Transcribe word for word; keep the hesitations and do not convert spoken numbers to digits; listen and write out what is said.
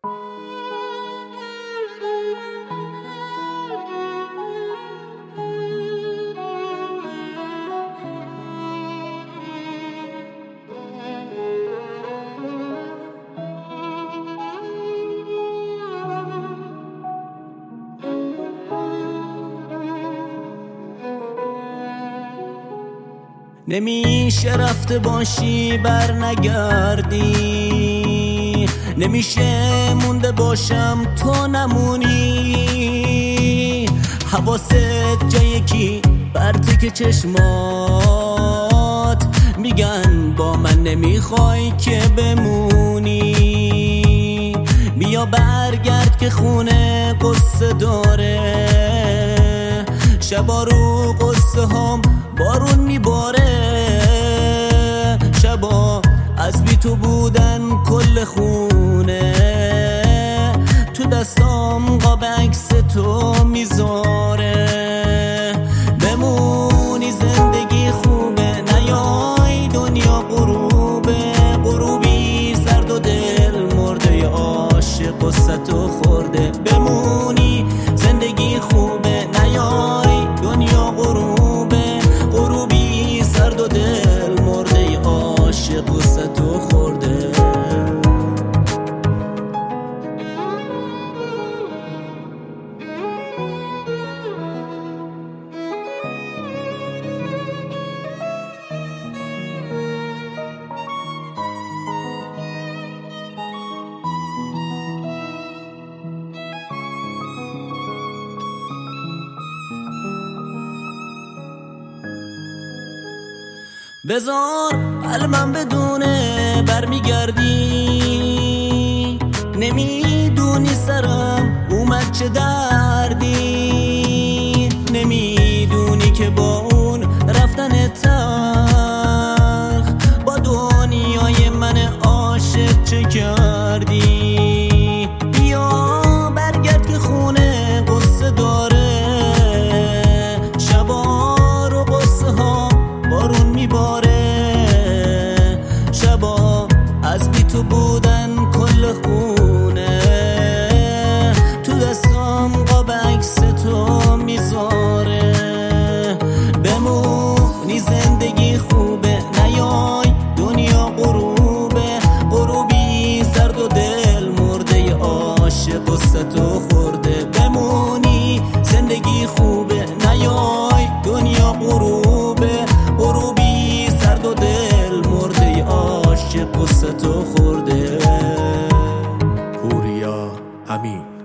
نمیشه رفته باشی بر نگردی، نمیشه مونده باشم تو نمونی. حواست جای کی برته که چشمات میگن با من نمیخوای که بمونی. بیا برگرد که خونه قصه داره، شبا رو قصه هم بارون میباره. شبا از بی تو بودن کل خونه، تو دستام قاب عکس تو میذاره. بمونی زندگی خوبه، نیای دنیا غروبه. غروبی سرد و دل مرده، عاشق قصه تو خورده. بمونی زندگی خوبه، نیای دنیا غروبه. غروبی سرد و دل مرده، عاشق قصه تو خورده. بذار قلبم بدونه برمیگردی، نمیدونی سرم اومد چه دردی. نمیدونی که با اون رفتن تلخ با دنیای من عاشق چه کردی. بیا برگرد که خونه قصه داره، شبا رو قصه ها بارون میباره. شبا از بی تو بودن کل خونه، تو دستام قاب عکس تو میذاره. بمونی زندگی خوبه، نیای دنیا غروبه. غروبی سرد و دل مرده، عاشق قصه تو خورده. بمونی زندگی خوبه، نیای دنیا غروبه. غروبی سرد و دل مرده، عاشق قصه تو خورده. پوریا امین.